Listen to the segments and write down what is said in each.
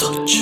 تاچ.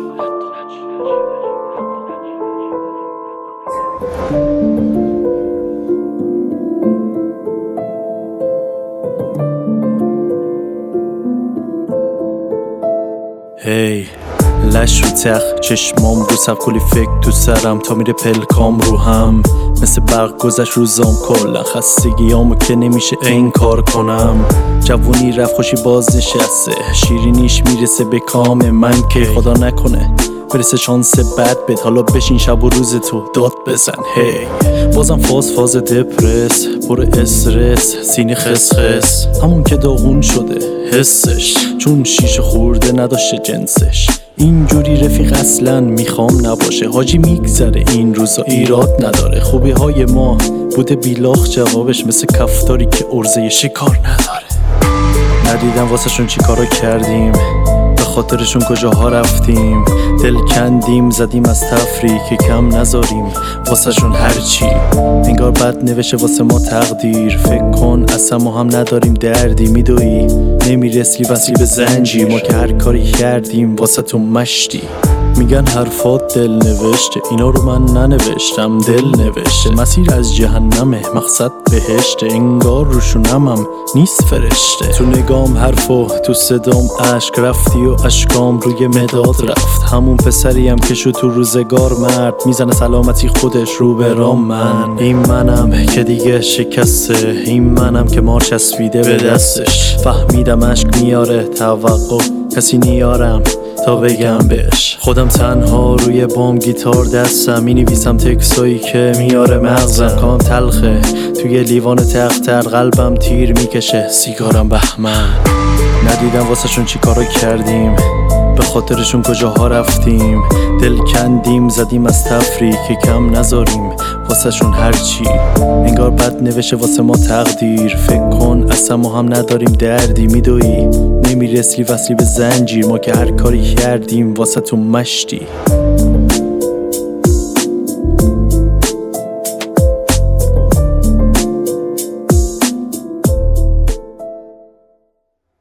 هی لش رو تخ چشمام رو سب کلی فکر تو سرم تا میره پلکام رو هم مثل برق گذشت روزام کلا خستگیامو که نمیشه این کار کنم. جوونی رفت خوشی باز نشسته شیرینیش میرسه به کام من که خدا نکنه برسه شانس بد بد. حالا بشین شب و روز تو داد بزن. هی بازم فاز دپرس پر استرس سینه خسخس همون که داغون شده حسش چون شیشه خورده نداشته جنسش. اینجوری رفیق اصلا میخوام نباشه حاجی میگذره این روزا ایراد نداره. خوبی های ما بوده بیلاخ جوابش مثل کفتاری که ارزه شکار نداره. ندیدم واسه شون چی کارا کردیم به خاطرشون کجاها رفتیم دل کندیم زدیم از تفریح که کم نذاریم واسه شون هرچی. انگار بد نوشه واسه ما تقدیر فکر کن اصلا ما هم نداریم دردی میدوی نمیرسی وصلی به زنجیر ما که هر کاری کردیم واسه تو مشتی. میگن حرفات دل نوشته اینا رو من ننوشتم دل نوشته. مسیر از جهنمه مقصد بهشته انگار روشونمم نیست فرشته. تو نگام حرف و تو صدام عشق رفتی و اشکام روی مداد رفت. همون پسریم که شو تو روزگار مرد میزنه سلامتی خودش رو به رام من. این منم که دیگه شکسته این منم که مار چسبیده به دستش. فهمیدم عشق میاره توقع کسی نیارم تا بگم بهش. خودم تنها روی بام گیتار دستم مینویسم تکسایی که میاره مغزم. کام تلخه توی لیوان تختر قلبم تیر میکشه سیگارم بهمن. ندیدم واسه شون چی کارا کردیم به خاطرشون کجاها رفتیم دل کندیم زدیم از تفریح که کم نذاریم واسه شون هرچی. انگار بد نوشه واسه ما تقدیر فکر کن اصلا ما هم نداریم دردی میدوی نمیرسی وصلی به زنجیر ما که هر کاری کردیم واسه تو مشتی.